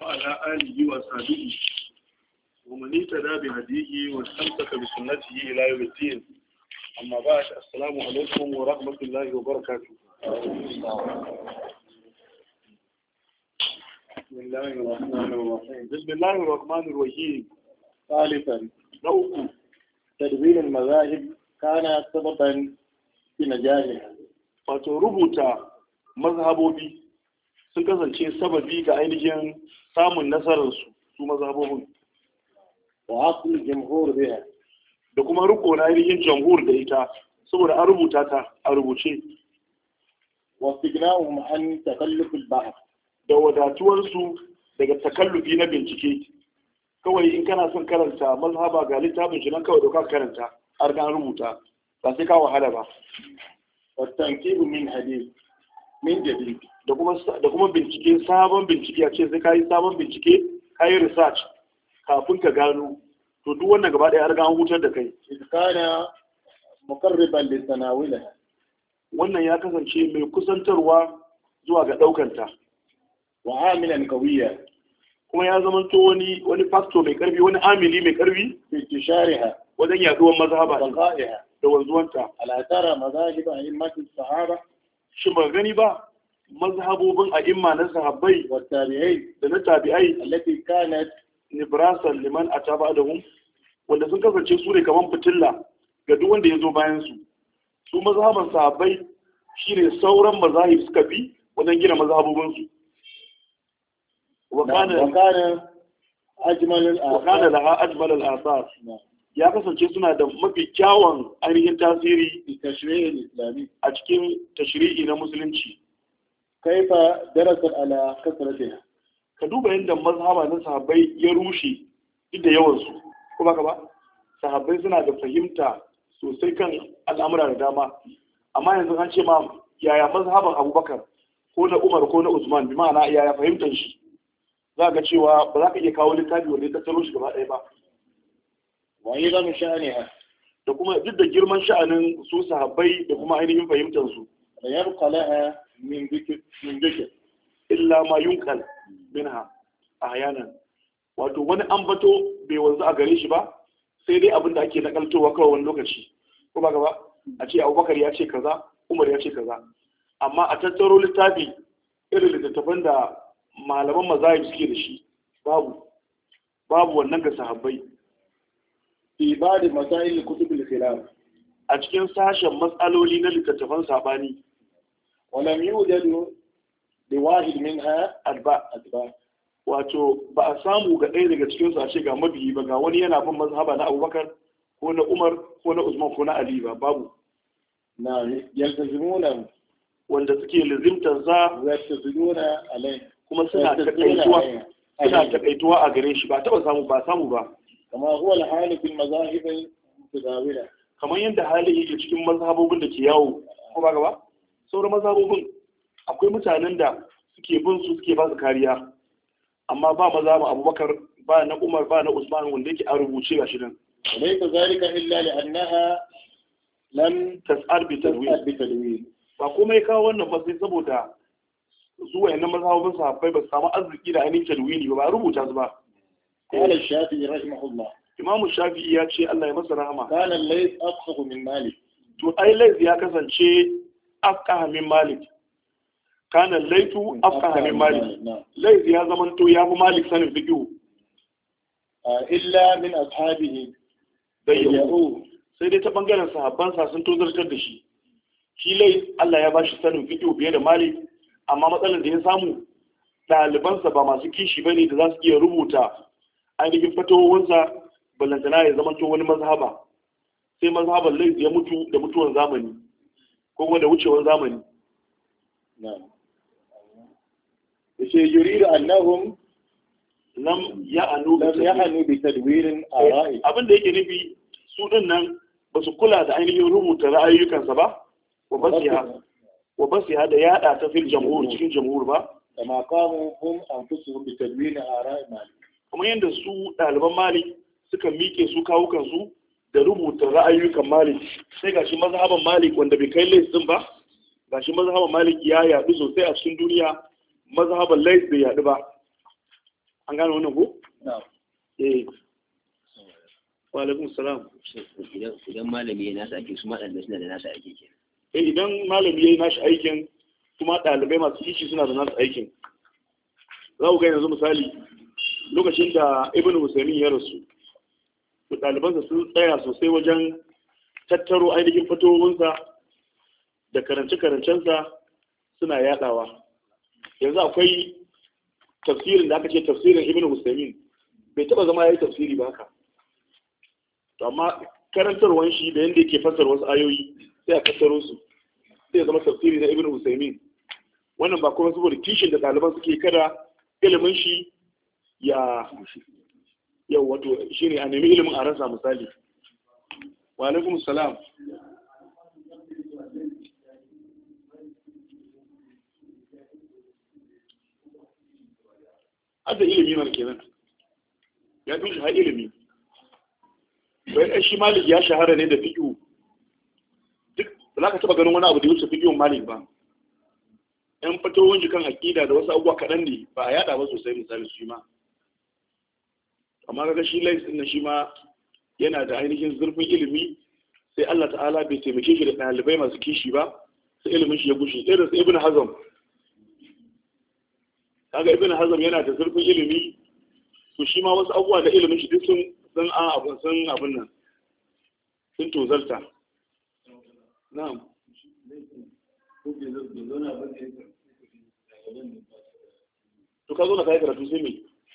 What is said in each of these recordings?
وعلى آله وصحبه ومن اهتدى بهديه واستمسك بسنته إلى يوم الدين. أما بعد، السلام عليكم ورحمة الله وبركاته. بسم الله الرحمن الرحيم. بسم الله الرحمن الرحيم. ثالثا، نوع تدوين المذاهب كان سببا في نجاحها. فتربط mazhabobi sun kasance sababi ga ainihin samun nasararsu su mazhabobin wa aqul jamhur biha da kuma riko na ainihin jamhur da ita saboda an rubuta ta a rubuce wa istignahum an takalluf al-bahth da wadatuwar su daga takallufi na bincike. Kawai in kana son karanta mazhaba ga littafin shi nan kawai da ka karanta har ka rubuta ba sai ka wahala ba. wa tanqibu min hadith min jadid da kuma bincike, sabon bincike, a ce sai kai sabon bincike, kai research kafin ka gano, to duk wannan gaba daya har ga an hutar da kai. Kana muqarriban li tanawila, wannan ya kasance mai kusantarwa zuwa ga daukanta. Wa amilan qawiya, kuma ya zama to wani factor mai karfi, wani amili mai karfi fi tishariha wajen yaduwar mazhaba da wanzuwanta. Ala tara mazahib a'immatis sahaba, shi ba gani ba mazhabobin a'imma na sahabbai wa tabi'ai da na tabi'ai allati kanat nibrasan liman ataba adahum, wanda sun kasance su ne kaman fitilla ga duk wanda ya zo bayan su. Su mazhaban sahabbai shine sauran mazahib suka bi wajen gina mazhabobin su. wa kana laha ajmal al-athar, ya kasance suna da mafi kyawun ainihin tasiri a cikin tashri'i na musulunci. Kaifa darasat ala kasratiha, ka duba yadda mazhaba na sahabbai ya rushe duk da yawansu, ko baka ba? Sahabbai suna da fahimta sosai kan al'amura da dama, amma yanzu an ce ma yaya mazhaban Abubakar ko na Umar ko na Usman, bi ma'ana yaya fahimtar shi, za ga cewa ba za ka iya kawo littafi wanda ya tattaro shi gaba ɗaya ba. Wa aidan sha'aniha, da kuma duk da girman sha'anin su sahabbai da kuma ainihin fahimtar su. Yabqa laha min dhikr illa ma yunqal minha ahyanan, wato wani ambato bai wanzu a gare shi ba sai dai abin da ake nakaltowa kawai wani lokaci, ko ba gaba a ce Abubakar ya ce kaza, Umar ya ce kaza, amma a tattaro littafi irin littattafan da malaman mazahib suke da shi babu wannan ga sahabbai. Ibadi masail kutub al-khilaf, a cikin sashen matsaloli na littattafan sabani. Walam yujadu li wahid minha adba, wato ba a samu ga ɗaya daga cikin su a ce ga mabiyi ba, ga wani yana bin mazhaba na Abubakar ko na Umar ko na Usman ko na Ali ba, babu. Na yaltazimuna, wanda suke lazimtar za yaltazimuna alai, kuma suna takaituwa a gare shi, ba taba samu ba. Kama huwa al-hali bil mazahib al-mutadawila, kamar yadda hali yake cikin mazhabobin da ke yawo, ko ba gaba sauran mazhabobin akwai mutanen da suke bin su, suke ba su kariya, amma ba mazhabin Abubakar, ba na Umar, ba na Usman wanda yake a rubuce gashi nan. Laysa zalika illa li annaha lam tas'ar bi tadwin, ba kuma ya kawo wannan ba sai saboda zuwa yana mazhabin sahabbai ba su samu arziki da ainihin tadwini ba rubuta su ba. قال الشافعي رحمه الله, إمام الشافعي ya ce Allah ya masa rahama, kana Layth afqahu min Malik, to ai Layth ya kasance afqaha min Malik. Kana Layth afqaha min Malik, Layth ya zamanto ya fi Malik sanin fiqh. Illa min ashabihi bayyahu, sai dai ta bangaren sahabban sa sun tozartar da shi. Shi Layth Allah ya bashi sanin fiqh fiye da Malik, amma matsalar da ya samu ɗalibansa ba masu kishi bane da za su iya rubuta ainihin fatawowansa, ballantana ya zama wani mazhaba, sai mazhaban Layth ya mutu da mutuwar zamani ko kuma da wucewar zamani. Yace yuridu annahum lam ya'anu bi tadwirin ara'i, abin da yake nufi su din nan ba su kula da ainihin rubuta ra'ayoyinsa ba, wa basiha da yada ta fil jamhur, cikin jamhur ba, kama qamu hum anfusuhum bi tadwin ara'i Malik, kuma yadda su ɗaliban Malik suka miƙe su kawukansu da rubuta ra'ayoyin Malik, sai gashi mazhaban Malik wanda bai kai Layth din ba, gashi mazhaban Malik ya yaɗu sosai a cikin duniya, mazhaban Layth bai yaɗu ba. an gane wannan ko eh wa alaikum salam. Idan malami ya nasa aikin su ma ɗalibai suna da nasa aikin kenan. Idan malami ya yi nashi aikin kuma ɗalibai masu kishi suna da nasu aikin. Za ku ga yanzu misali lokacin da Ibn Usaimin ya rasu, ɗalibansa sun tsaya sosai wajen tattaro ainihin fitowinsa da karance-karancensa suna yadawa. Yanzu akwai tafsirin da aka ce tafsirin Ibn Usaimin bai taba zama ya yi tafsiri ba haka. Amma karantarwan shi da yadda yake fassara wasu ayoyi sai a tattaro su sai ya zama tafsiri na Ibn Usaimin. Wannan ba kuma saboda kishin da ɗaliban suke kada ilimin shi ya wato shi ne a nemi ilimin a rasa misali. Wa alaikum salam. Hadda ilimi mana kenan ya fi shi har ilimi. Bai shi Malik ya shahara ne da fiqhu. Duk za ka taba ganin wani abu da wuce fiqhun Malik ba. Yan fatowin jikan aqida da wasu abubuwa kaɗan ne ba a yada ba sosai misali shi ma. Amma kaga shi Lais din shi ma yana da ainihin zurfin ilimi sai Allah ta'ala bai taimake shi da ɗalibai masu kishi ba sai ilimin shi ya gushe. Irin su Ibn Hazm. Kaga Ibn Hazm yana da zurfin ilimi to shi ma wasu abubuwa da ilimin shi duk sun abin nan sun tozarta. Na'am. To ka zo na kai karatu sai me?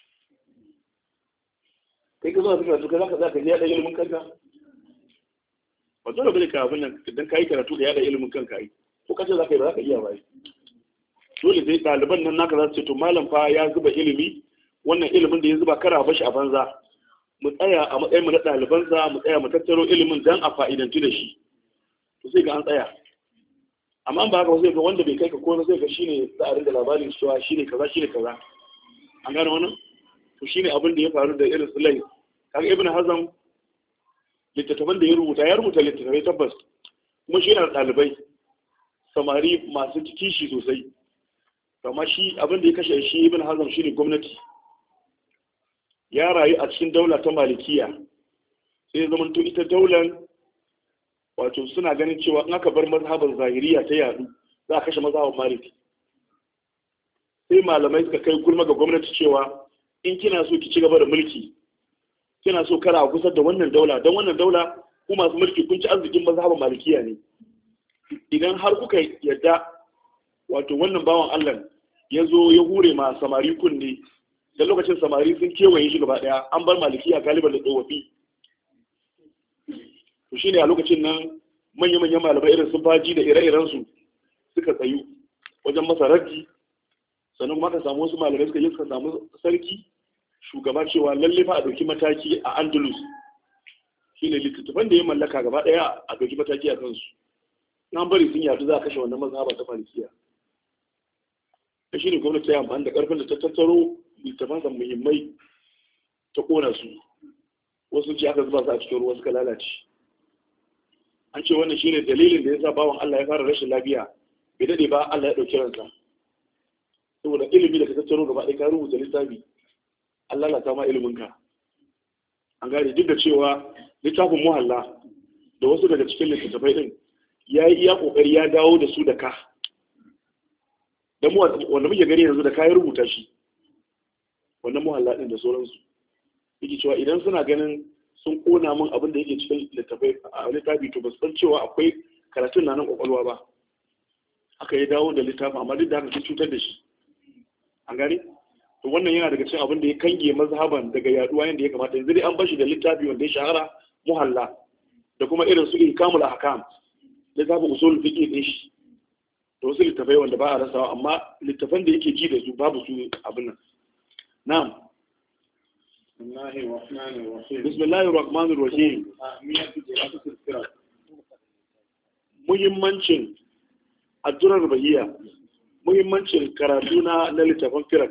Kai ka zo na karatu ka za ka yada ilimin kanka? Ba dole bane ka abin nan idan ka yi karatu da yada ilimin kanka ai. Ko kace za ka yi ba za ka iya ba. Dole dai ɗaliban nan naka za su ce to malam fa ya zuba ilimi wannan ilimin da ya zuba kara bashi a banza. Mu tsaya a matsayin mu na ɗalibansa mu tsaya mu tattaro ilimin dan a fa'idantu da shi. To sai ga an tsaya. Amma ba haka sai ga wanda bai kai ka komai sai ga shine za a rinda labarin cewa shine kaza shine kaza. An gane wannan? To shine abin da ya faru da irin Sulai. Kaga Ibn Hazm littattafan da ya rubuta littattafai tabbas kuma shi yana da ɗalibai samari masu kishi sosai. Amma shi abin da ya kashe shi Ibn Hazm shine gwamnati. Ya rayu a cikin daula ta Malikiya sai ya zama to ita daular wato suna ganin cewa in aka bar mazhaban zahiriya ta yadu za a kashe mazhaban Maliki. Sai malamai suka kai gulma ga gwamnati cewa in kina so ki ci gaba da mulki kina so kara a kusa da wannan daula don wannan daula ku masu mulki kun ci arzikin mazhaban Malikiya ne. Idan har kuka yadda wato wannan bawan Allah ya zo ya hure ma samari kunne da lokacin samari sun kewaye shi gaba daya an bar Malikiya galiban da tsofaffi. To shine a lokacin nan manya-manyan malamai irin su Baji da ire-irensu suka tsayu wajen masa raddi sannan kuma ka samu wasu malamai suka samu sarki shugaba cewa lalle fa a ɗauki mataki a Andalus shine littattafan da ya mallaka gaba daya a ɗauki mataki a kansu. Nan bari sun yadu za a kashe wannan mazhaba ta Malikiya. Shi ne gwamnati ta yi amfani da ƙarfin da ta tattaro littafansa muhimmai ta ƙona su. Wasu ce aka zuba su a cikin ruwa suka lalace. An ce wannan shi ne dalilin da ya sa bawan Allah ya fara rashin lafiya bai daɗe ba Allah ya ɗauki ransa. Saboda ilimi da ka tattaro gaba ɗaya ka rubuta littafi an lalata ma iliminka. An gane duk da cewa littafin muhalla da wasu daga cikin littattafai ɗin ya yi iya ƙoƙari ya dawo da su da ka. Dan wanda muke gani yanzu da kayan rubuta shi wannan muhalla din da sauransu yake cewa idan suna ganin sun kona min abin da yake cikin littafi to ba su san cewa akwai karatun na nan kwakwalwa ba aka yi dawo da littafin amma duk da haka sun cutar da shi an gani to wannan yana daga cikin abin da ya kange mazhaban daga yaduwa yadda ya kamata yanzu dai an bashi da littafi wanda ya shahara muhalla da kuma irin su ihkamul ahkam littafin usul fiqh din shi da wasu littafai wanda ba a rasawa amma littafan da yake ji da su babu su abin nan. Na'am. Bismillahir Rahmanir Rahim. Muhimmancin addurar bahiya. Muhimmancin karatu na littafan firak.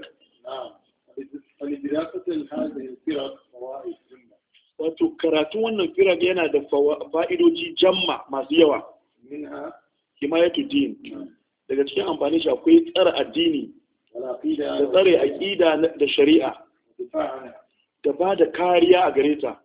Wato karatu wannan firak yana da fa'idoji jamma masu yawa. Himayatu din. Daga cikin amfani shi akwai tsara addini da tsare aqida da shari'a da ba da kariya a gare ta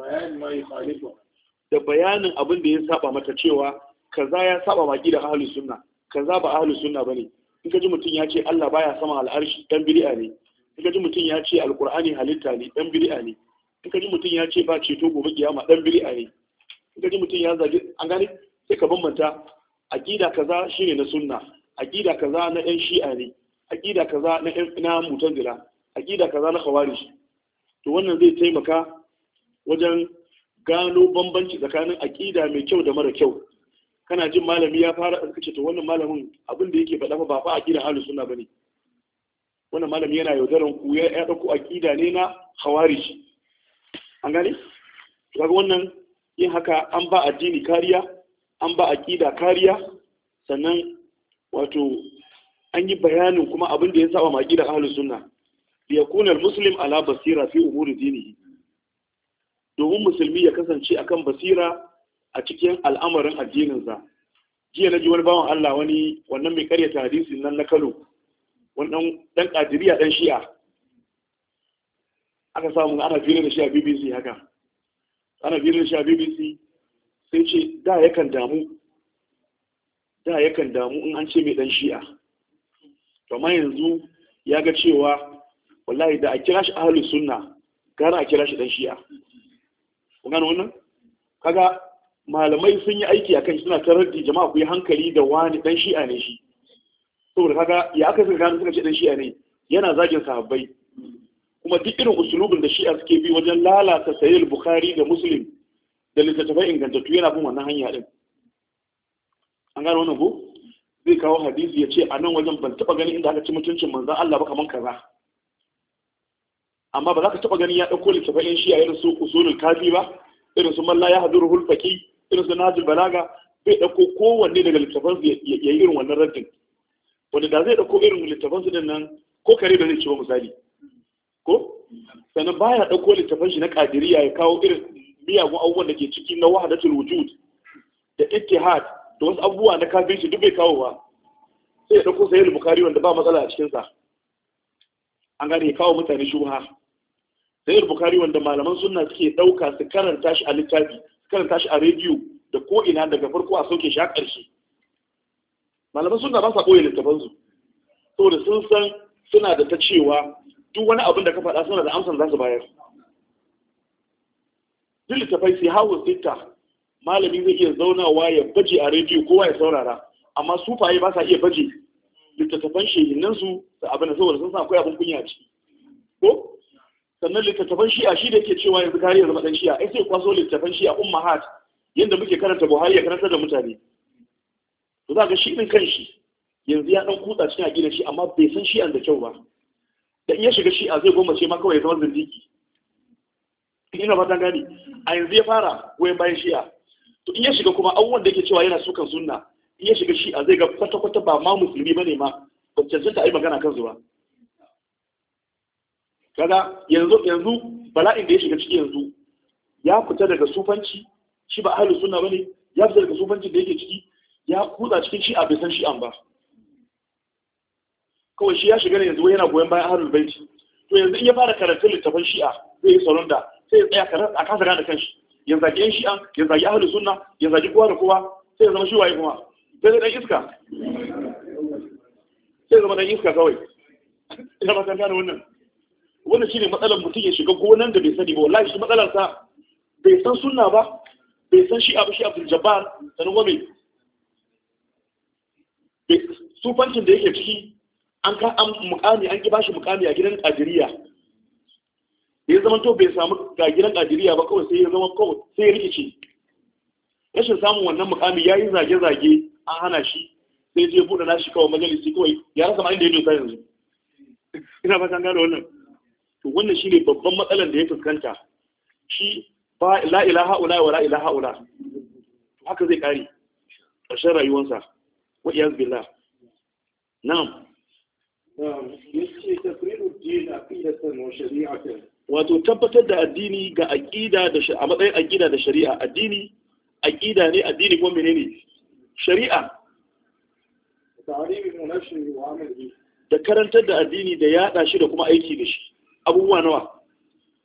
da bayanin abin da ya saba mata cewa kaza ya saba maki da ahlus sunna kaza ba ahlus sunna bane. In ka ji mutum ya ce Allah baya sama al'arshi dan bid'a ne. In ka ji mutum ya ce alqur'ani halitta ne dan bid'a ne. In ka ji mutum ya ce ba ceto gobe kiyama dan bid'a ne. In ka ji mutum ya zagi an gane sai ka bambanta aqida kaza shine na sunna, aqida kaza na ɗan shi'a ne, aqida kaza na mutazila, aqida kaza na khawarij. To wannan zai taimaka wajen gano bambanci tsakanin aqida mai kyau da mara kyau. Kana jin malami ya fara kace to wannan malamin abin da yake faɗa ba fa aqida ahlus sunna bane. Wannan malami yana yaudaran ku ya dauko aqida ne na khawarij. An gane? Kaga wannan yin haka an ba addini kariya, an ba aqida kariya, sannan wato an yi bayanin kuma abin da ya saba ma aqida ahlus sunna. Liyakuna al-muslim ala basira fi umuri dinihi. Domin musulmi ya kasance akan basira a cikin al'amarin addininsa. Jiya na ji wani bawan Allah wannan mai karyata hadisin nan na Kano, wannan dan kadiriya dan shi'a. Aka samu ana fira da shi a BBC haka. Ana fira da shi a BBC sai ce da yakan damu in an ce mai dan shi'a. To amma yanzu ya ga cewa wallahi da a kira shi ahlus sunna gara a kira shi dan shi'a. Kun gano wannan? Kaga malamai sun yi aiki akan suna ta raddi jama'a ku yi hankali da wani dan shi'a ne shi. Saboda kaga ya aka suka gano suka ce dan shi'a ne yana zagin sahabbai. Kuma duk irin usulubin da shi'a suke bi wajen lalata sahih Bukhari da Muslim da littattafai ingantattu yana bin wannan hanya din. An gano wannan ko? Zai kawo hadisi ya ce a nan wajen ban taba ganin inda aka ci mutuncin manzon Allah ba kaman kaza. Amma ba za ka taɓa ganin ya ɗauko littafin shi a irin su usulul kafi ba, irin su malla ya haduru hulfaki, irin su najul balaga, bai ɗauko kowanne daga littafin su ya yi irin wannan raddin. Wanda da zai ɗauko irin littafin su din nan ko kare da zai ci ba misali. Ko? Sannan baya ɗauko littafin shi na kadiriya ya kawo irin miyagun abubuwan da ke ciki na wahadatul wujud da ittihad da wasu abubuwa na kafirci duk bai kawo ba. Sai ya ɗauko sahih bukhari wanda ba matsala a cikinsa. An gane ya kawo mutane shubha. Sayyid Bukhari wanda malaman sunna suke dauka su karanta shi a littafi, su karanta shi a rediyo da ko ina daga farko a sauke shi a ƙarshe. Malaman sunna ba sa boye littafan su. Saboda sun san suna da ta cewa duk wani abin da ka faɗa suna da amsan za su bayar. Duk littafai sai hawo sita malami zai iya zaunawa ya baje a rediyo kowa ya saurara, amma sufaye ba sa iya baje littattafan shehinan su da abin da saboda sun san akwai abin kunya ci. Ko sannan littattafan shi'a shi da yake cewa yanzu kare ya zama dan shi'a ai sai kwaso littattafan shi'a ummahat yanda muke karanta Buhari ya karanta da mutane. To za ga shi din kanshi yanzu ya dan kutsa cikin aqidar shi amma bai san shi'an da kyau ba. Da in ya shiga shi'a zai goma ce ma kawai ya zama zindiki. Ina fatan gani a yanzu ya fara goyen bayan shi'a. To in ya shiga kuma abubuwan da yake cewa yana sukan sunna in ya shiga shi'a zai ga kwata-kwata ba ma musulmi bane ma ba cancanta a yi magana kansu ba. Kaga yanzu bala'in da ya shiga ciki yanzu ya fita daga sufanci shi ba ahlus sunna bane, ya fita daga sufanci da yake ciki ya kutsa cikin shi'a bai san shi'an ba. Kawai shi ya shiga ne yanzu yana goyon bayan ahlul baiti. To yanzu in ya fara karatun littafin shi'a zai yi sauran da sai ya tsaya karatu a kasa gane kanshi. Ya zagi yan shi'an, ya zagi ahlus sunna, ya zagi kowa da kowa sai ya zama shi waye kuma. Sai da dan iska. Sai zama dan iska kawai. Ina ba san gane wannan. Wannan shine matsalar mutum ya shiga gonan da bai sani ba. Wallahi shi matsalar sa bai san sunna ba, bai san shi Abdul Jabbar sanin wa mai sufancin da yake ciki an mukami an ki bashi mukami a gidan Qadiriyya. Ya zama to bai samu ga gidan Qadiriyya ba kawai sai ya zama kawai sai ya rikice. Rashin samun wannan mukami yayi zage-zage an hana shi sai je buɗe nashi kawai majalisi kawai ya rasa ma inda ya dosa yanzu. Ina fatan gane wannan. To wannan shine babban matsalar da ya fuskanta. Shi ba la ilaha illa wa la ilaha illa. Haka zai kare ƙarshen rayuwarsa. Wa iyaz billah. Na'am. Yace tafridu din aqidatan wa shari'atan. Wato tabbatar da addini ga aqida da a matsayin aqida da shari'a. Addini aqida ne, addini kuma menene? Shari'a. Ta'rif al-munashir wa amali. Da karantar da addini da yada shi da kuma aiki da shi. Abubuwa nawa?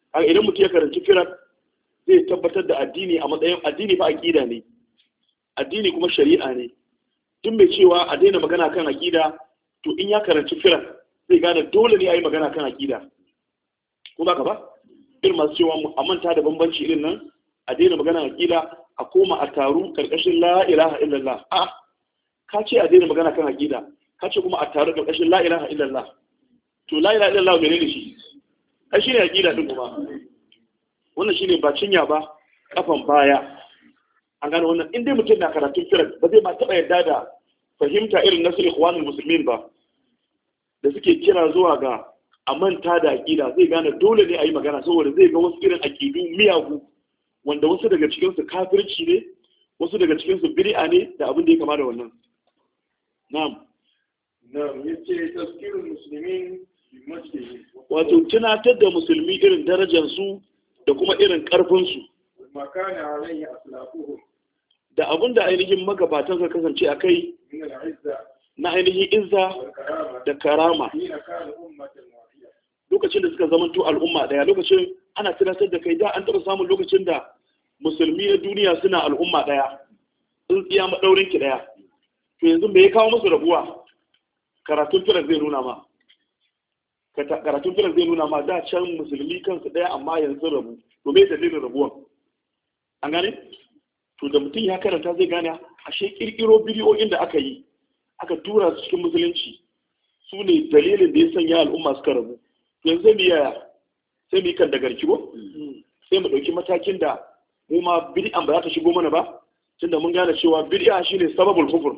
a idan mutum ya karanci firak zai tabbatar da addini a matsayin addini fa aqida ne, addini kuma shari'a ne. Duk mai cewa a daina magana kan aqida to in ya karanci firak zai gane dole ne a yi magana kan aqida, ko ba ka ba? Irin masu cewa a manta da bambanci irin nan, a daina magana aqida, a koma a taru karkashin la ilaha illallah. Ka ce a daina magana kan aqida, ka ce kuma a taru karkashin la ilaha illallah. To la ilaha illallah menene shi? Ai shine aqida din kuma. Wannan shine ba cinya ba kafan baya. An gane wannan, in dai mutum na karatun firak ba zai ma taba yarda da fahimta irin nasu ikhwanul muslimin ba da suke kira zuwa ga a manta da aqida. Zai gane dole ne a yi magana saboda zai ga wasu irin aqidu miyagu wanda wasu daga cikin su kafirci ne, wasu daga cikin su bid'a ne da abin da ya kama da wannan. Na'am yace tazkirul muslimin bi majdihi, wato tunatar da musulmi irin darajar su da kuma irin karfin su, makana alayhi aslafuhum, da abin da ainihin magabatan ka kasance a kai min al-izza na ainihin izza wal karama, da karama hina kana ummatan wahida. lokacin da suka zamanto al'umma daya. Lokacin ana tunatar da kai da an taɓa samun lokacin da musulmi na duniya suna al'umma daya, tsintsiya maɗaurin ki daya. To yanzu me ya kawo musu rabuwa? Karatun firar zai nuna ma, karatun firar zai nuna ma da can musulmi kansu daya amma yanzu rabu. To me dalilin rabuwan? An gane? To da mutum ya karanta zai gane ashe kirkiro bidiyoyin da aka yi aka tura su cikin musulunci su ne dalilin da ya sanya al'umma suka rabu. To yanzu mu yaya? Sai mu yi kan da garki ko? Sai mu ɗauki matakin da mu ma bid'an ba za ta shigo mana ba, tunda mun gane cewa bid'a shine sababul kufur.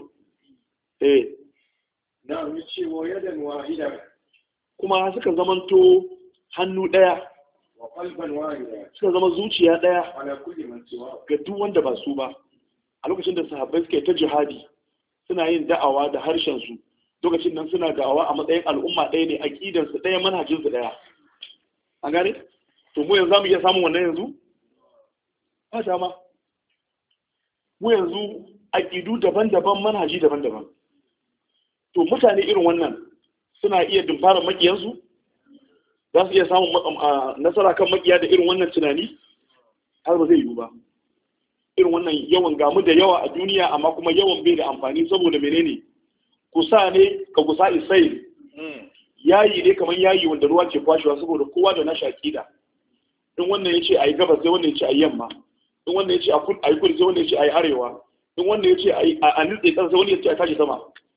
Na mu ce wa yadan wahida Kuma suka zamanto hannu ɗaya, wa qalban wahida suka zama zuciya ɗaya ala kulli man siwa. ga duk wanda ba su ba. A lokacin da sahabbai suka yi ta jihadi suna yin da'awa da harshen su, lokacin nan suna da'awa a matsayin al'umma ɗaya ne, aqidar su ɗaya, manhajin su ɗaya. An gane? To mu yanzu zamu iya samun wannan yanzu? Ba dama. Mu yanzu aqidu daban-daban, manhaji daban-daban. To mutane irin wannan suna iya dumfara makiyansu? Za su iya samun nasara kan makiya da irin wannan tunani? Har ba zai yiwu ba. Irin wannan yawan gamu da yawa a duniya amma kuma yawan bai da amfani saboda menene? Kusa ne ka kusa isai. Yayi ne kamar yayi wanda ruwa ke kwashewa saboda kowa da nashi akida. In wannan yace ayi gabas sai wannan yace ayi yamma. In wannan yace ayi kudu sai wannan yace ayi arewa. In wannan yace ayi a nitse kan sai wannan yace a tashi sama.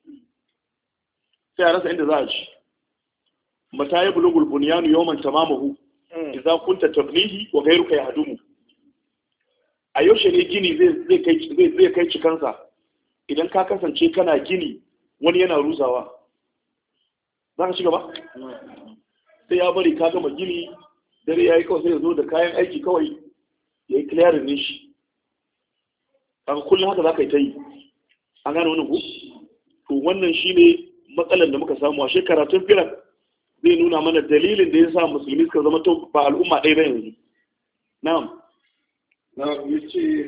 Sai a rasa inda za a ci. Mata ya bulugul bunyanu yawman tamamahu idza kunta tabnihi wa ghayruka yahdumu. A yaushe ne gini zai kai cikansa idan ka kasance kana gini wani yana rusawa. Za ka ci gaba? Sai ya bari ka gama gini dare ya yi kawai sai ya zo da kayan aiki kawai ya yi clearing ne shi. Kaga kullum haka za ka yi ta yi. An gane wani ku? To wannan shi ne matsalar da muka samu a karatun firar zai nuna mana dalilin da ya sa musulmi suka zama to ba al'umma ɗaya ba yanzu. Na'am. Na yace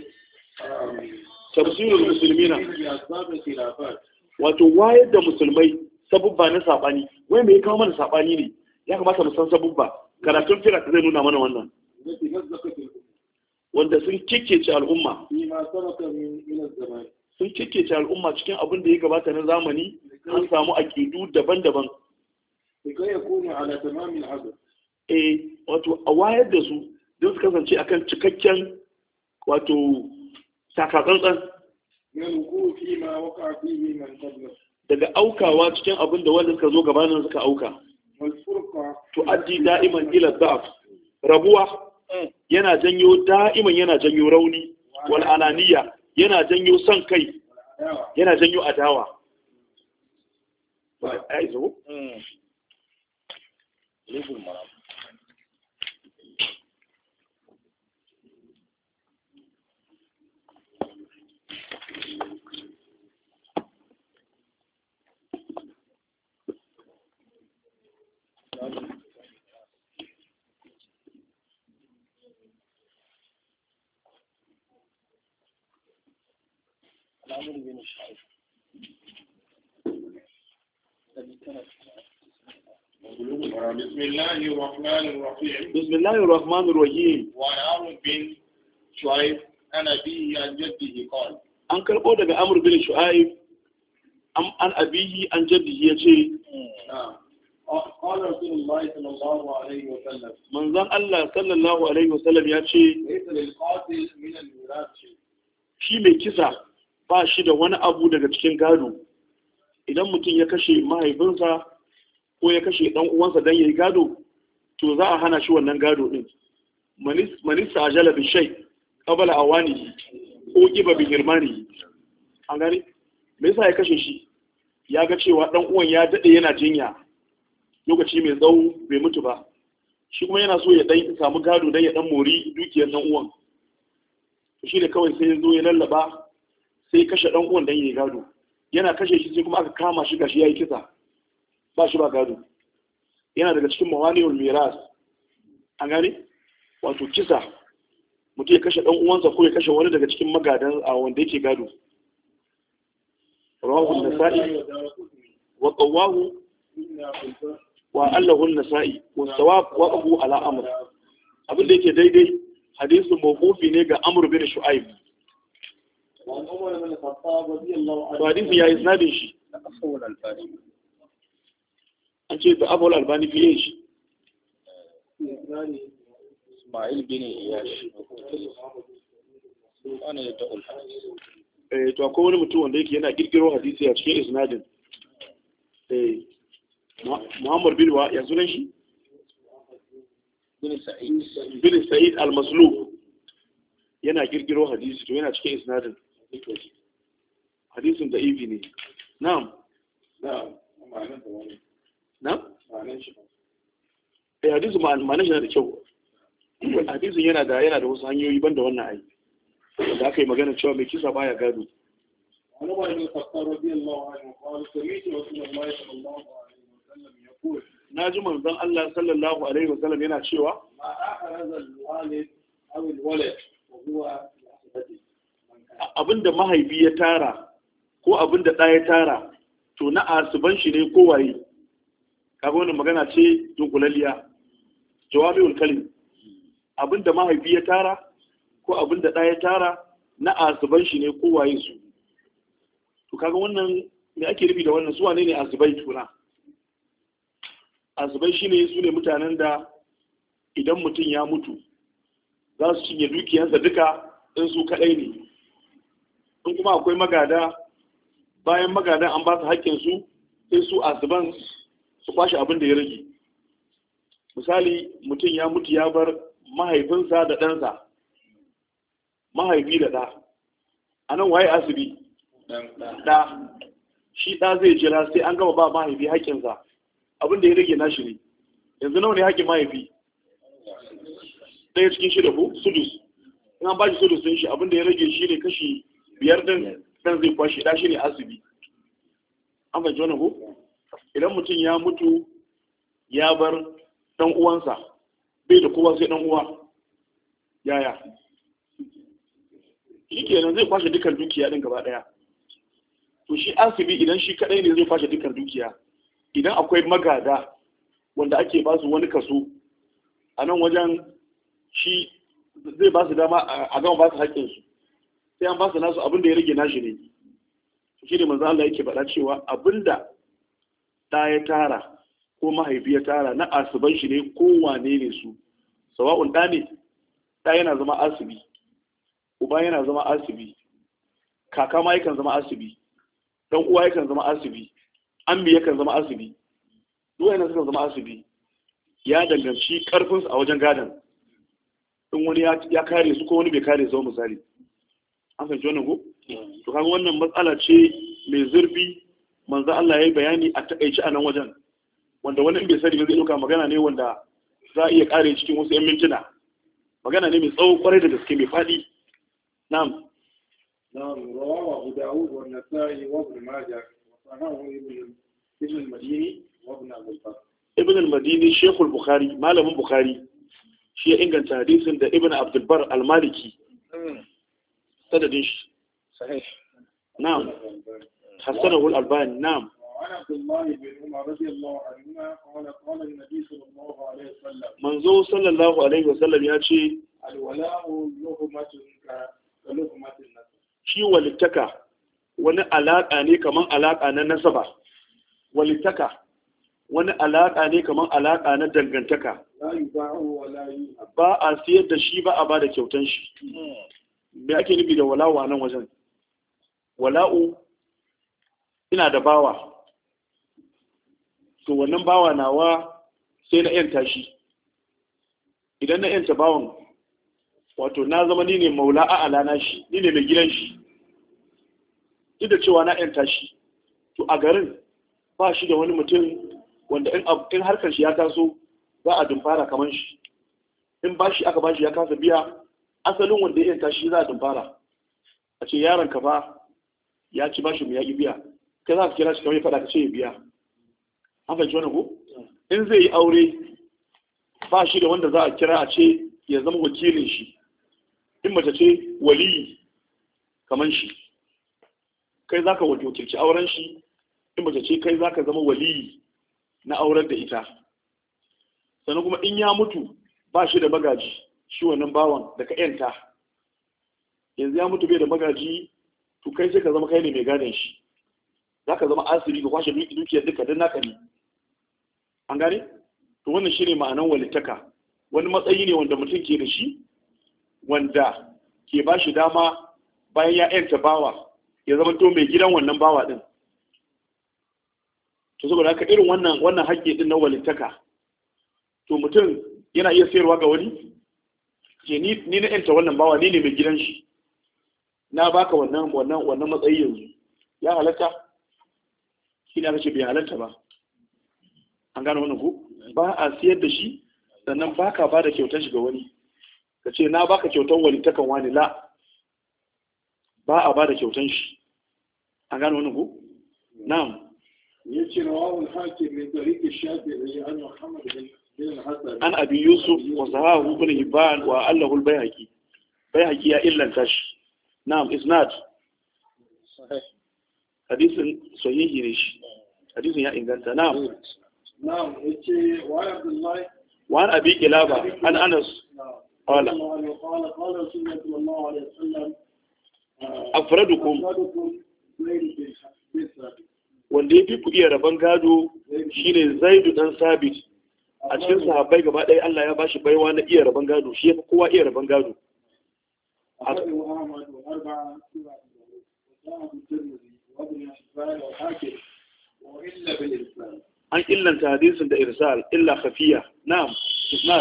Tafsirul musulmina. ya sabab khilafat, Wato wayar da musulmai sabubba na sabani. Wai me ya kawo mana sabani ne? Ya kamata mu san sabubba. Karatun firar zai nuna mana wannan. التي مزقت الأمة Wanda sun kikkece al'umma. فيما سبق من الزمان. Sun kikkece al'umma cikin abin da ya gabata na zamani, an samu aƙidu daban-daban. لكي يكونوا على تمام العدد. Wato a wayar da su don su kasance akan cikakken wato takatsantsan من الوقوع فيما وقع فيه من قبله. daga aukawa cikin abin da wanda suka zo gabanin suka auka. والفرقة To addi da'iman ila da'af. Rabuwa yana janyo rauni, wal ananiya yana janyo son kai, والعداوة. yana janyo adawa. Ai zo? بلوغ المرام بسم الله الرحمن الرحيم. بسم الله الرحمن الرحيم. وعن عمرو بن شعيب عن أبيه عن جده قال. an karɓo daga Amr bin Shu'aib an abihi an jaddihi yace قال رسول الله صلى الله عليه وسلم. manzon Allah sallallahu alaihi wasallam yace ليس للقاتل من الميراث شيء. shi mai kisa ba shi da wani abu daga cikin gado. Idan mutum ya kashe mahaifinsa ko ya kashe dan uwansa dan yayi gado, to za a hana shi wannan gado din. Manisa ajala bi shay qabla awani ko kiba bi hirmani. An gani me yasa ya kashe shi? Ya ga cewa dan uwan ya dade yana jinya lokaci mai tsawo bai mutu ba, shi kuma yana so ya dan samu gado dan ya dan mori dukiyar dan uwan. Shi ne kawai sai ya zo ya lallaba sai kashe dan uwan dan yayi gado. Yana kashe shi sai kuma aka kama shi gashi yayi kisa, ba shi ba gado. Yana daga cikin mawani'ul miras. An gane wato kisa, mutum ya kashe dan uwansa ko ya kashe wani daga cikin magadan a wanda yake gado. Rawahu an-Nasa'i wa qawahu wa allahu an-Nasa'i wa sawab waqahu ala amr. Abin da yake daidai hadisin mawqufi ne ga Amr bin Shu'aib. To hadisin ya isnadin shi an ce da Abu al-Albani fiye shi. Ismail bin Iyash. Ana da ta'ul hadisi. To akwai wani mutum wanda yake yana kirkiro hadisi a cikin isnadin. Muhammad bin wa ya sunan shi? Bin Sa'id al-Maslub yana kirkiro hadisi, to yana cikin isnadin. Hadisin da ibi ne. Na'am. Na'am? Hadisin ma'anar shi na da kyau. Hadisin yana da wasu hanyoyi banda wannan ai. Da aka yi magana cewa mai kisa baya gado. وعن عمر بن الخطاب رضي الله عنه قال سمعت رسول الله صلى الله عليه وسلم يقول naji manzon Allah sallallahu alaihi wasallam yana cewa ما أخرج الوالد أو الولد وهو يحسبه abinda mahaifi ya tara ko abinda ɗa ya tara to na asuban shi ne ko waye. Kaga wannan magana ce dunkulaliya, jawami'ul kalim. Abinda mahaifi ya tara ko abinda ɗa ya tara na asuban shi ne ko waye su. To kaga wannan me ake nufi da wannan, su wane ne asubai tuna? Asubai shine su ne mutanen da idan mutum ya mutu za su cinye dukiyarsa duka in su kadai ne. In kuma akwai magada, bayan magadan an ba su haƙƙinsu sai su asuban su kwashe abin da ya rage. Misali mutum ya mutu ya bar mahaifinsa da ɗansa, mahaifi da ɗa. A nan waye asibi? Ɗa. Shi ɗa zai jira sai an gama ba mahaifi haƙƙinsa, abin da ya rage nashi ne. Yanzu nawa ne haƙƙin mahaifi? Ɗaya cikin shida ko sudus. In an ba shi sudus ɗin shi, abin da ya rage shi ne kashi 5 ɗin ɗan zai kwashe, ɗa shi ne asibi. An fahimci wannan ko? Idan mutum ya mutu ya bar ɗan uwansa, bai da kowa sai ɗan uwa, yaya? Shi kenan zai kwashe dukkan dukiya ɗin gaba ɗaya. To shi asibi idan shi kaɗai ne zai kwashe dukkan dukiya. Idan akwai magada wanda ake ba su wani kaso, a nan wajen shi zai ba su dama a gama ba su haƙƙinsu. Sai an ba su nasu abin da ya rage nashi ne. Shi ne manzo Allah yake faɗa cewa abinda ɗa ya tara ko mahaifi ya tara na asiban shi ne ko wane ne su. Sawa'un ɗa ne, ɗa yana zama asibi, uba yana zama asibi, kaka ma yakan zama asibi, dan uwa yakan zama asibi, ammi yakan zama asibi. Duk yana sukan zama asibi. Ya danganci karfin su a wajen gadan. In wani ya kare su ko wani bai kare su misali. An fahimci wannan ko? To kaga wannan matsala ce mai zurfi, manzo Allah yayi bayani a takaici a nan wajen. Wanda wani in bai sani ba zai dauka magana ne wanda za a iya kare cikin wasu 'yan mintuna. Magana ne mai tsawo kwarai da gaske mai faɗi. Na'am. نعم. رواه أبو داود والنسائي وابن ماجه وصححه ابن المديني وابن أبي البر. ابن المديني شيخ البخاري malamin Bukhari shi ya inganta hadisin da Ibn Abdul Bar al-Maliki sanadin shi صحيح. na'am hasanahu al-Albani na'am. وعن عبد الله بن عمر رضي الله عنهما قال النبي صلى الله عليه وسلم manzo sallallahu alaihi wasallam ya ce الولاء لغمة كلغمة النسب. shi walittaka wani alaka ne kaman alaka na nasaba. Walittaka wani alaka ne kaman alaka na dangantaka. لا يباع ولا يهب. Ba a siyar da shi ba a bada kyautan shi. Me ake nufi da wala'u a nan wajen? Wala'u ina da bawa. To wannan bawa nawa sai na yanta shi. Idan na yanta bawan, wato na zama ni ne maula a alana shi, ni ne mai gidan shi. Duk da cewa na yanta shi, to a garin ba shi da wani mutum wanda in harkar shi ya taso za a dumfara kamar shi. In ba shi aka ba shi ya kasa biya, asalin wanda ya yanta shi za a dumfara. A ce yaron ka ba ya ci bashi mu ya ƙi biya, kai za ka kira shi kamar ya faɗa ka ce ya biya. An fahimci wannan ko? In zai yi aure ba shi da wanda za a kira a ce ya zama wakilin shi. In mace ce waliyi kamar shi, kai za ka wakilci auren shi. In mace ce kai za ka zama waliyi na auren da ita. Sannan kuma in ya mutu ba shi da magaji, shi wannan bawan da ka yanta yanzu ya mutu bai da magaji, to kai sai ka zama kai ne mai gadon shi. Za ka zama asiri ka kwashe dukiyar duka don naka ne. An gane? To wannan shi ne ma'anan walittaka. Wani matsayi ne wanda mutum ke da shi, wanda ke ba shi dama bayan ya yanta bawa ya zama to mai gidan wannan bawa din. To saboda haka irin wannan haƙƙi din na walittaka, to mutum yana iya sayarwa ga wani? Ke ni na yanta wannan bawa, ni ne mai gidan shi, na baka wannan matsayi yanzu, ya halatta? Shi ne aka ce bai halatta ba. An gane wannan ku? Ba a siyar da shi, sannan baka ba da kyautar shi ga wani. Ka ce na baka kyautar walittakan wani, la, ba a ba da kyautar shi. An gane wannan ku? Na'am. يأتي رواه الحاكم من طريق الشافعي عن محمد بن الحسن عن أبي يوسف وصححه ابن حبان وأله البيهقي. بيهقي يا إلا انتش. نعم إسناد صحيح. حديث صحيح ليش. حديث يا إنجلتا. نعم. نعم. يأتي وعن عبد الله وعن أبي كلابة عن أنس قال قال رسول الله صلى الله عليه وسلم أفردكم زيد بن ثابت. wanda ya fi ku iya rabon gado shine Zaidu dan Sabit. A cikin sahabbai gaba ɗaya Allah ya bashi baiwa na iya rabon gado, shi ya fi kowa iya rabon gado. An illanta hadisin da irsal illa khafiya. Na'am, isnad.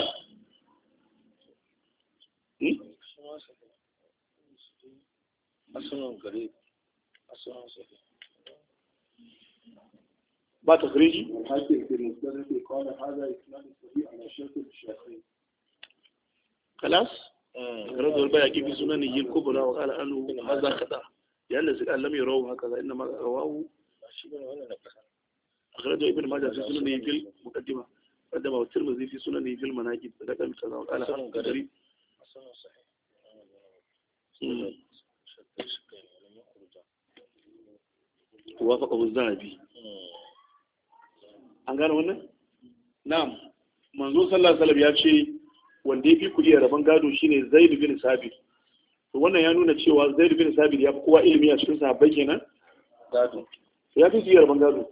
ba ta khariji خلاص رد البيهقي في سننه الكبرى وقال عنه هذا خطأ لأن الذين لم يروه هكذا إنما رواه أخرجه ابن ماجه في سننه في المقدمة قدمه الترمذي في سننه في المناقب ذكر كذا وقال حسن غريب وافقه الذهبي. an gane wannan? Na'am, manzo sallallahu alaihi wasallam ya ce wanda ya fi ku iya rabon gado shine Zaid bin Sabit. To wannan ya nuna cewa Zaid bin Sabit ya fi kowa ilimi a cikin sahabbai kenan? Gado. Ya fi su iya rabon gado.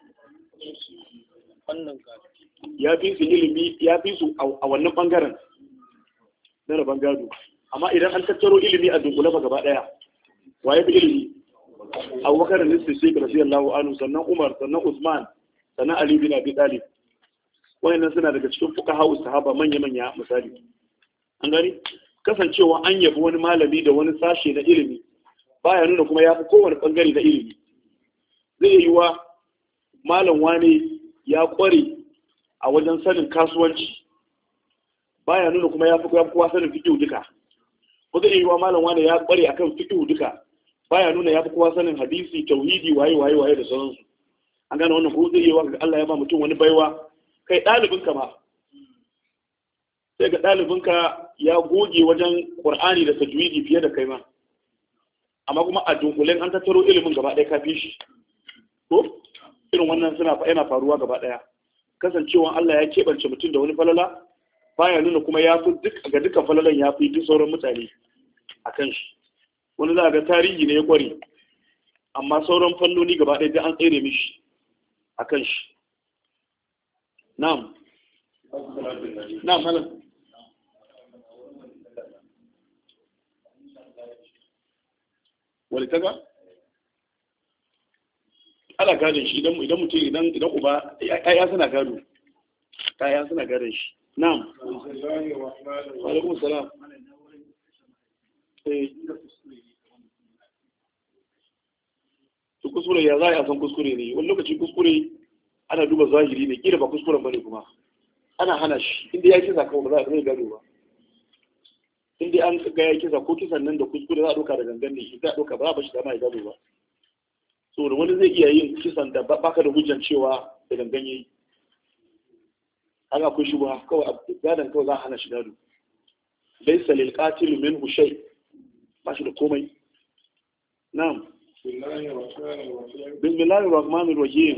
Wannan gado. Ya fi su ilimi, ya fi su a wannan bangaren na rabon gado. Amma idan an tattaro ilimi a dunkule fa gaba daya, waye fi ilimi? Abubakar ne Siddiq radiyallahu anhu, sannan Umar, sannan Usman, sannan Ali bin Abi Talib. Wayannan suna daga cikin fuqaha sahaba manya misali. An gani kasancewa an yabi wani malami da wani sashe na ilimi baya nuna kuma ya fi kowane bangare na ilimi. Zai yi wa malam wani ya kware a wajen sanin kasuwanci, baya nuna kuma ya fi kowa sanin fiqh duka. Ko zai yi wa malam wani ya kware akan fiqh duka, baya nuna ya fi kowa sanin hadisi, tauhidi, waye da sauransu. An gane wannan ko zai yi wa Allah ya ba mutum wani baiwa, kai ɗalibinka ma sai ga ɗalibinka ya goge wajen ƙur'ani da tajwidi fiye da kai ma, amma kuma a dunkulen an tattaro ilimin gaba ɗaya ka fi shi ko irin wannan yana faruwa gaba daya. Kasancewa Allah ya keɓance mutum da wani falala baya nuna kuma ya fi ga dukkan falalan ya fi duk sauran mutane a kan shi. Wani za ga tarihi ne ya kware amma sauran falloni gaba ɗaya an tsere mishi a kan shi. Na'am. Na'am malam. Wani taga? Ana gadon shi idan mutum idan uba ya suna gado. Ya suna gadon shi. Na'am. Wa alaikum salam. To kuskure ya za a san kuskure ne, wani lokaci kuskure ana duba zahiri ne, kila ba kuskuren bane kuma ana hana shi inda ya kisa kawai ba za a zai gado ba. Inda an ga ya kisa ko kisan nan da kuskure za a ɗauka da gangan ne, shi za a ɗauka ba za a bashi dama ya gado ba. Saboda wani zai iya yin kisan da baka da hujjan cewa da gangan yayi. Haka akwai shubha kawai gadon kawai za a hana shi gado. Laysa lil qatil minhu shay, ba shi da komai. Na'am. Bismillahir rahmanir rahim.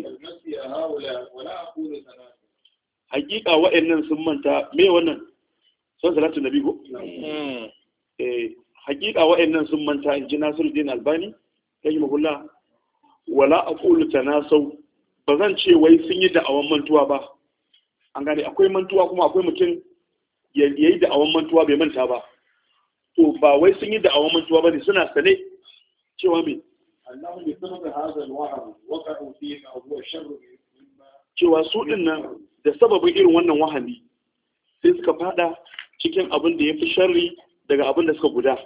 Hakika wa'annan sun manta me wannan? Son salatu nabi ko? Hakika wa'annan sun manta in ji Nasiruddin Albani rahimahullah. Wala aqulu tanasau, ba zan ce wai sun yi da'awan mantuwa ba. An gane akwai mantuwa kuma akwai mutum yayi da'awan mantuwa bai manta ba. To ba wai sun yi da'awan mantuwa bane, suna sane cewa me أنهم بسبب هذا الوهم وقعوا فيه ما هو شر مما cewa su din nan da sababin irin wannan wahami sai suka fada cikin abin da yafi sharri daga abin da suka guda.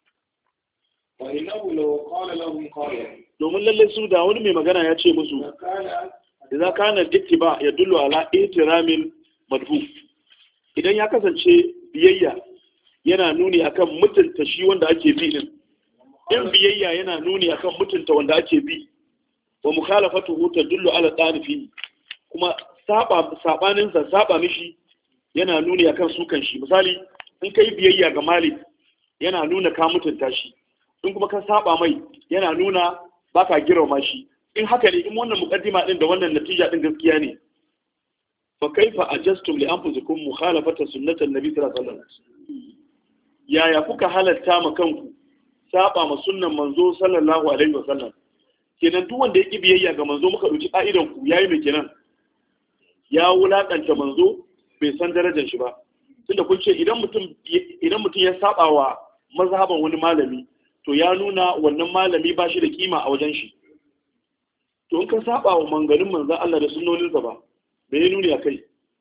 وإنه لو قال لهم قائل domin lalle su da wani mai magana ya ce musu idza kana ittiba yadullu ala ihtiramil madhu, idan ya kasance biyayya yana nuni akan mutunta shi wanda ake bi din, in biyayya yana nuni akan mutunta wanda ake bi, wa mukhalafatuhu tadullu ala tarifi, kuma sabanin sa saba mishi yana nuni akan sukan shi. Misali in kai biyayya ga Malik yana nuna ka mutunta shi, in kuma ka saba mai yana nuna baka girma shi. In haka ne, in wannan muqaddima din da wannan natija din gaskiya ne, fa kaifa ajastum li anfusikum mukhalafata sunnatan nabi sallallahu alaihi wasallam, yaya kuka halatta ma kanku saba ma sunnan manzo sallallahu alaihi wasallam? Kenan duk wanda yake biyayya ga manzo muka dauki ka'idan ku yayi mai kenan, ya wulakanta manzo, bai san darajar shi ba. Tunda kun ce idan mutum ya saba wa mazhaban wani malami, to ya nuna wannan malami ba shi da kima a wajen shi. To in ka saba wa manganin manzon Allah da sunnoninsa ba, bai nuni a kai.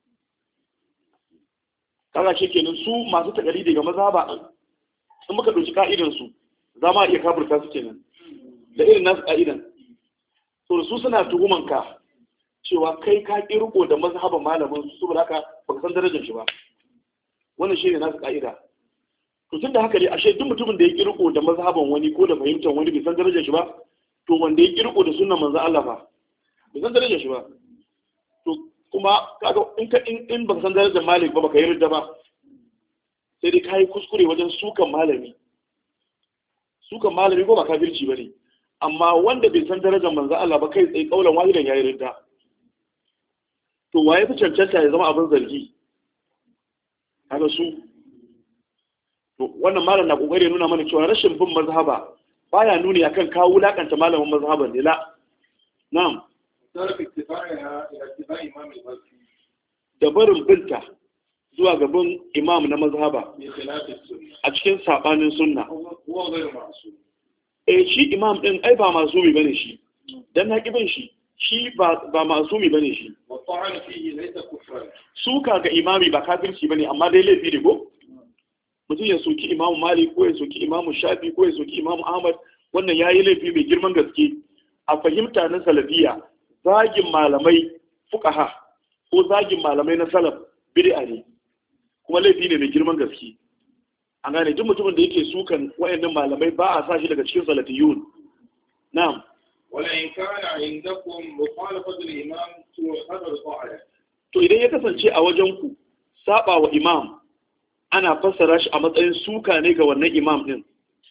Kaga ce kenan su masu takalidi ga mazhaba in muka dauki ka'idan su za ma iya kafirta su kenan da irin nasu ka'idan. To su suna tuhuman ka cewa kai ka kirko da mazhaban malamin su, saboda haka baka san darajar shi ba. Wannan shine nasu ka'ida. To tunda haka ne, ashe duk mutumin da ya kirko da mazhaban wani ko da fahimtar wani bai san darajar shi ba, to wanda ya kirko da sunnan manzo Allah ba bai san darajar shi ba. To kuma kaga in baka san darajar Malik ba baka yi ridda ba, sai dai kai kuskure wajen sukan malami. Sukan malami ko ba kafirci bane, amma wanda bai san darajar manzo Allah ba kai tsaye kaulan wahidan yayi ridda. To waye fi cancanta ya zama abin zargi? Kaga su. To wannan malam na kokari nuna mana cewa rashin bin mazhaba baya nuni akan kawo wulakanta malamin mazhaban ne, la. Na'am. ترك اتباعها إلى اتباع إمام المسجد Da barin binta zuwa gaban imam na mazhaba بخلاف السنة a cikin sabanin sunna. هو غير معصوم. Shi imam din ai ba masumi bane shi, dan na kibin shi ba masumi bane shi. والطعن فيه ليس كفرا. Suka ga imami ba kafirci bane, amma dai laifi ne ko? Mutum ya soki imamu Malik ko ya soki imamu Shafi ko ya soki imamu Ahmad, wannan yayi laifi mai girman gaske. A fahimta na salafiya, zagin malamai fuqaha ko zagin malamai na salaf bid'a ne, kuma laifi ne mai girman gaske. An gane duk mutumin da yake sukan wayannan malamai ba a sa shi daga cikin salafiyun. Na'am. ولئن كان عندكم مخالفة الإمام تعتبر طاعة. To idan ya kasance a wajen ku saba wa imam ana fassara shi a matsayin suka ne ga wannan imam din.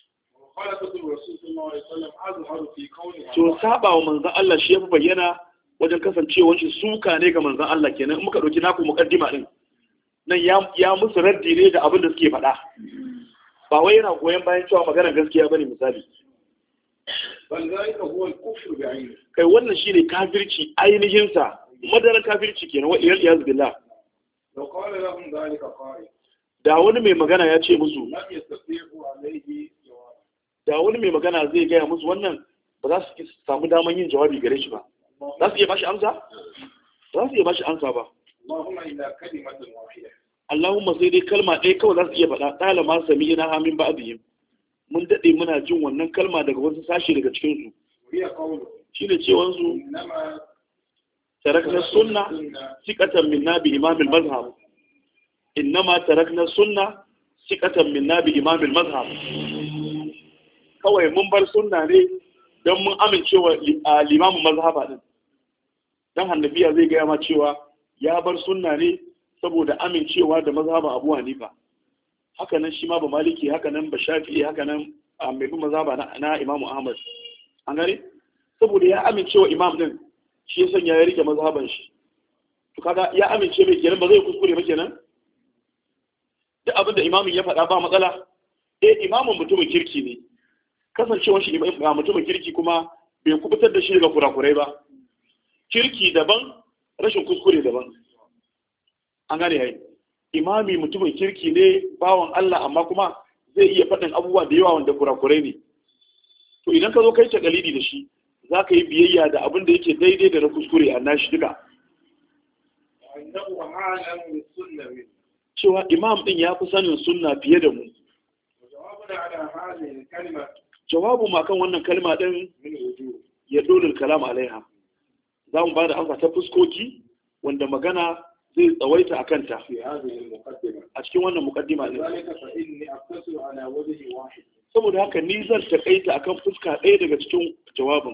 مخالفة الرسول صلى الله عليه وسلم أظهر في كونها. To saba wa manzon Allah shi yafi bayyana wajen kasancewar shi suka ne ga manzon Allah kenan in muka dauki naku muqaddima din nan ya musu raddi ne da abin da suke faɗa ba wai yana goyon bayan cewa maganar gaskiya bane misali bal zalika huwa al-kufr bi'ayni kai wannan shine kafirci ainihin sa madaran kafirci kenan wa iyaz billah law qala lahum zalika qa'il da wani mai magana ya ce musu lam yastati'u alayhi jawab da wani mai magana zai gaya musu wannan ba za su samu daman yin jawabi gare shi ba za su iya bashi amsa za su iya bashi amsa ba Allahumma illa kalimatan wahida Allahumma sai dai kalma ɗaya kawai za su iya faɗa ɗala ma sami ina hamin ba'dihim mun daɗe muna jin wannan kalma daga wasu sashi daga cikin su hiya qawlu shine cewan su inma tarakna sunna siqatan minna bi imam al-mazhab innama tarakna sunna siqatan minna bi imam al-mazhab kawai mun bar sunna ne don mun amincewa limamin mazhaba din dan hannabiya zai gaya ma cewa ya bar sunna ne saboda amincewa da mazhaba Abu Hanifa haka nan shi ma ba Maliki haka nan ba Shafi'i haka nan mai bin mazhaba na Imam Ahmad an gane saboda ya amincewa imam din shi ya sanya ya rike mazhaban shi to kaga ya amince mai kenan ba zai kuskure ba kenan duk abin da imamin ya faɗa ba matsala imamin mutumin kirki ne kasancewar shi ba mutumin kirki kuma bai kubutar da shi daga kurakurai ba kirki daban rashin kuskure daban an gane yayi imami mutumin kirki ne bawan Allah amma kuma zai iya faɗin abubuwa da yawa wanda kurakurai ne to idan ka zo kai takalidi da shi za ka yi biyayya da abin da yake daidai da na kuskure a nashi duka cewa imam din ya fi sanin sunna fiye da mu jawabu ma kan wannan kalma din ya dole kalam alaiha za mu ba da amsa ta fuskoki wanda magana zai tsawaita a kanta a cikin wannan mukaddima din saboda haka ni zan takaita akan fuska ɗaya daga cikin jawabin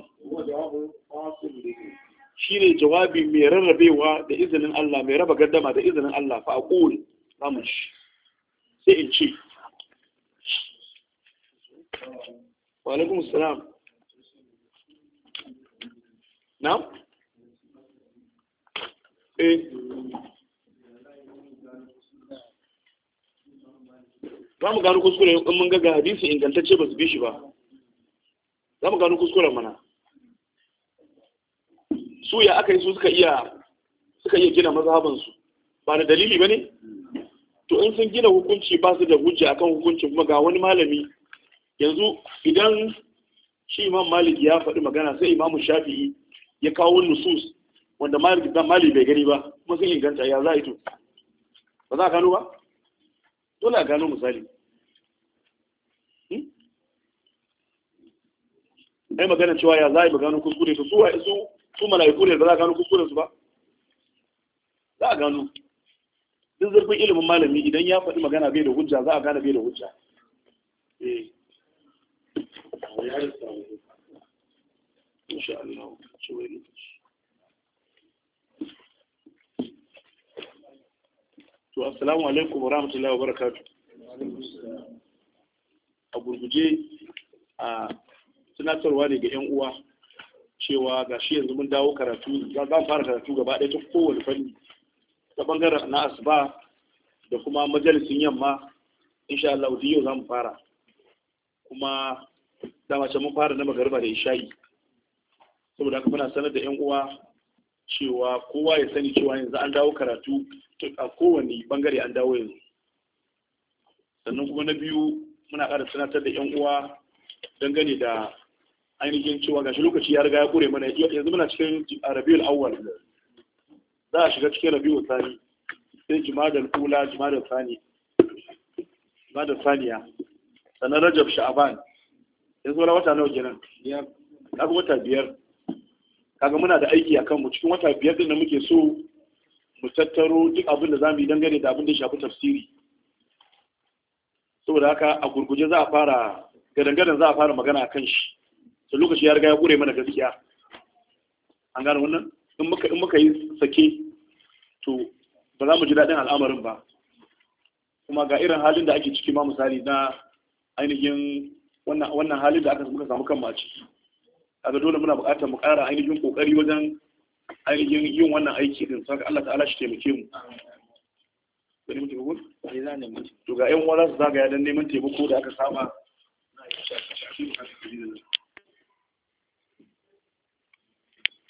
shine jawabi mai rarrabewa da izinin Allah mai raba gaddama da izinin Allah fa aqul zamu ci sai in ce wa alaikum assalam na'am za mu gano kuskure in mun ga hadisi ingantacce ba su bi shi ba za mu gano kuskuren mana su ya aka yi su suka iya gina mazhabansu ba da dalili ba ne to in sun gina hukunci ba su da hujja akan hukuncin kuma ga wani malami yanzu idan shi imam malik ya faɗi magana sai imamu shafi'i ya kawo nusus wanda malik bai gani ba kuma sun inganta ya za a yi to ba za a gano ba dole a gano misali ai magana cewa ya za a yi gano kuskure to su mala'iku ne ba za a gano kuskuren su ba za a gano duk zurfin ilimin malami idan ya faɗi magana bai da hujja za a gane bai da hujja insha Allah to assalamu alaikum wa rahmatullahi wa barakatuh a gurguje a tunatarwa ne ga 'yan uwa cewa ga shi yanzu mun dawo karatu za mu fara karatu gaba ɗaya ta kowane fanni ta bangaren na asuba da kuma majalisin yamma insha Allah yau za mu fara kuma dama ce mun fara na magariba da isha'i saboda haka muna sanar da 'yan uwa cewa kowa ya sani cewa yanzu an dawo karatu a kowane bangare an dawo yanzu sannan kuma na biyu muna ƙara sanatar da 'yan uwa dangane da ainihin cewa gashi lokaci ya riga ya kure mana yanzu muna cikin rabiul awwal za a shiga cikin rabiul thani sai jumadal ula jumadal thani jumadal thaniya sannan rajab sha'ban yanzu wala wata nawa kenan kaga wata biyar kaga muna da aiki akan mu cikin wata biyar din da muke so mu tattaro duk abin da zamu yi dangane da abin da ya shafi tafsiri saboda haka a gurguje za a fara gadangadan za a fara magana akan shi to lokaci ya riga ya kure mana gaskiya an gane wannan in muka yi sake to ba za mu ji daɗin al'amarin ba kuma ga irin halin da ake ciki ma misali na ainihin wannan halin da muka samu kan a ciki kaga dole muna buƙatar mu ƙara ainihin kokari wajen ainihin yin wannan aiki din saka Allah ta'ala shi taimake mu bari mu taimako to ga ƴan uwa za su zagaya don neman taimako da aka saba na